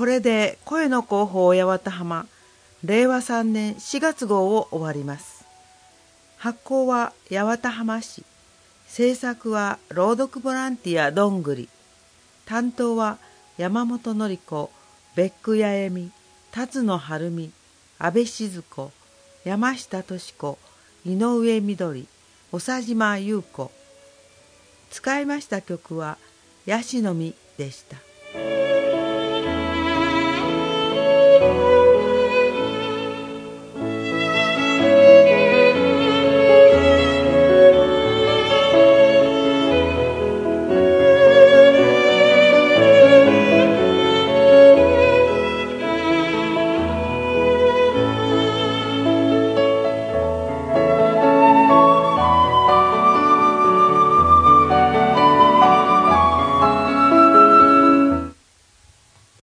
これで声の広報八幡浜令和3年4月号を終わります。発行は八幡浜市、制作は朗読ボランティアどんぐり、担当は山本典子、別府八重美、辰野晴美、安倍静子、山下敏子、井上みどり、長島優子。使いました曲はヤシの実でした。